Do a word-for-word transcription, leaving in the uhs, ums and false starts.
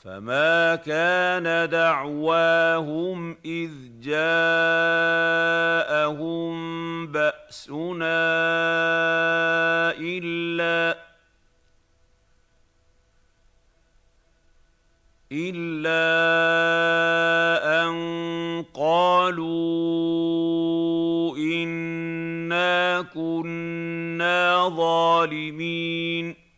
فما كان دعواهم إذ جاءهم بأسنا إلا إلا أن قالوا إنا كنا ظالمين